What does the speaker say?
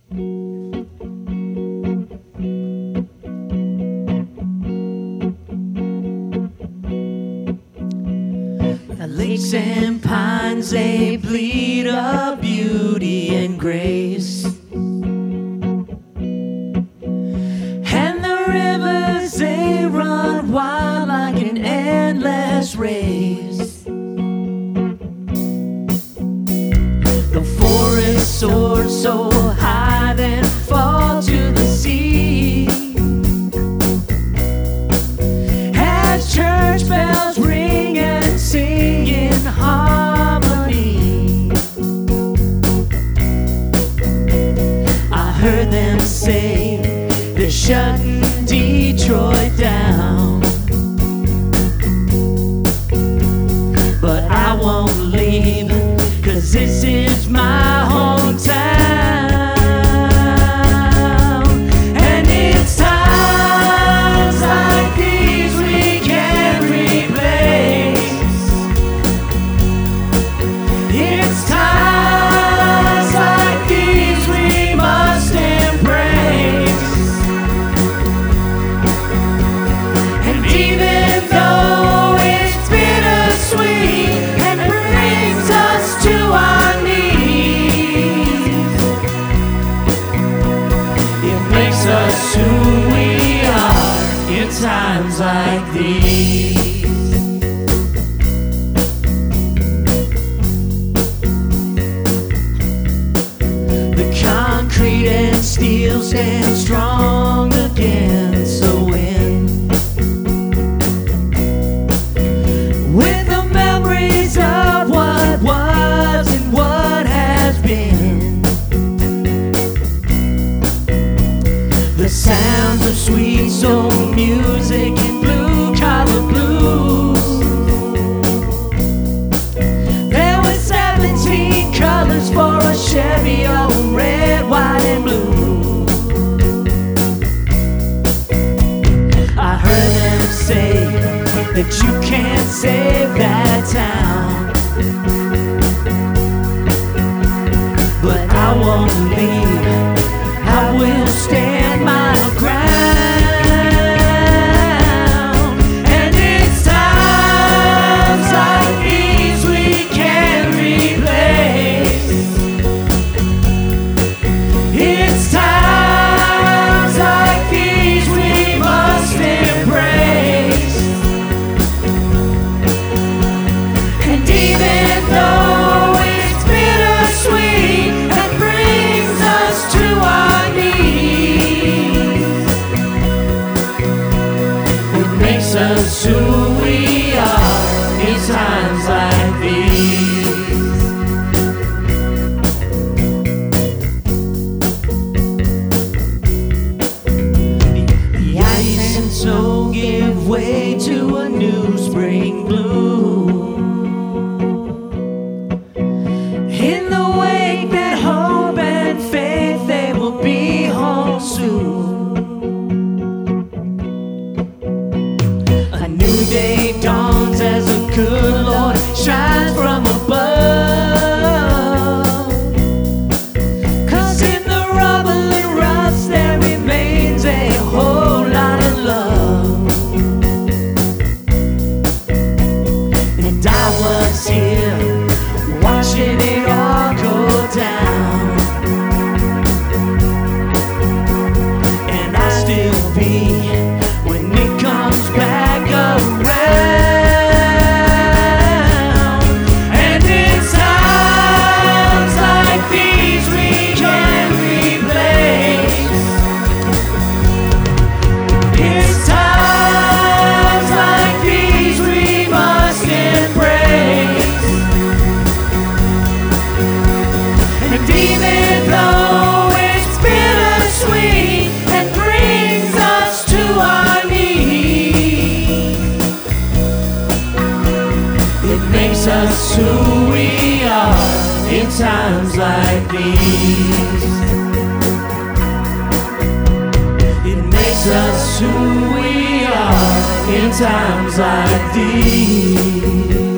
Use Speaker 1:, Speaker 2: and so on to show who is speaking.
Speaker 1: The lakes and pines, they bleed of beauty and grace, and the rivers, they run wild like an endless race. The forest soared so high, then fall to the sea, as church bells ring and sing in harmony. I heard them say they're shutting Detroit down, but I won't leave, 'cause this is my hometown. And it's times like these we can't replace. It's times like these we must embrace. And even though it's bittersweet and brings us to our knees, it makes us who we are in times like these. The concrete and steel stand strong against the wind, with the memories of what was and what has been. The sounds of sweet soul music and blue-collar blues. There were 17 colors for a Chevy, oh, red, white, and blue. I heard them say that you can't save that town, but I won't leave. I will stand my ground. And it's times like these we can't replace. It's times like these we must embrace. And even though it's bittersweet and brings us to our knees, it makes us who we are in times like these. The ice and snow give way to a new spring bloom. In the wake that hope and faith, they will be home soon. A new day dawns as the good Lord shines from above. 'Cause in the rubble and rust there remains a whole lot of love. And I was here watching it all go down, and I still be when it comes back around. And it's times like these we can't replace. It's times like these we must embrace. And even though it's bittersweet and brings us to our knees, it makes us who we are in times like these. It makes us who we are in times like these.